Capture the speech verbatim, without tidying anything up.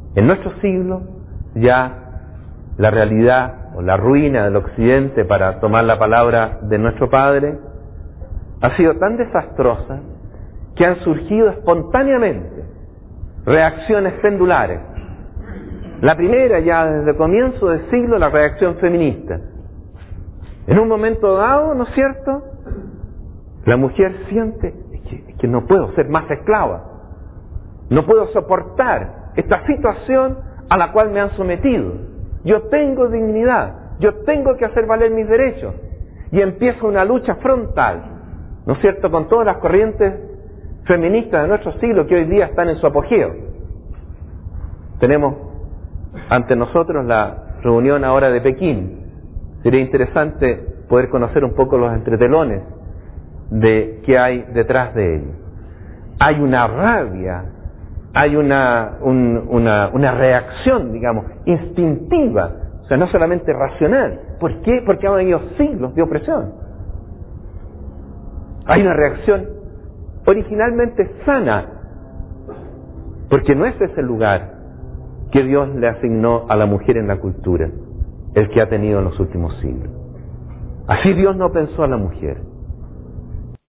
En nuestro siglo ya la realidad o la ruina del occidente, para tomar la palabra de nuestro Padre, ha sido tan desastrosa que han surgido espontáneamente reacciones pendulares. La primera, ya desde el comienzo del siglo, la reacción feminista. En un momento dado, ¿no es cierto?, la mujer siente es que, es que no puedo ser más esclava, no puedo soportar esta situación a la cual me han sometido. Yo tengo dignidad, yo tengo que hacer valer mis derechos. Y empieza una lucha frontal, ¿no es cierto?, con todas las corrientes feministas de nuestro siglo que hoy día están en su apogeo. Tenemos ante nosotros la reunión ahora de Pekín. Sería interesante poder conocer un poco los entretelones de qué hay detrás de ello. Hay una rabia, hay una, un, una, una reacción, digamos, instintiva, o sea, no solamente racional. ¿Por qué? Porque han habido siglos de opresión. Hay una reacción originalmente sana, porque no es ese lugar que Dios le asignó a la mujer en la cultura, el que ha tenido en los últimos siglos. Así Dios no pensó a la mujer.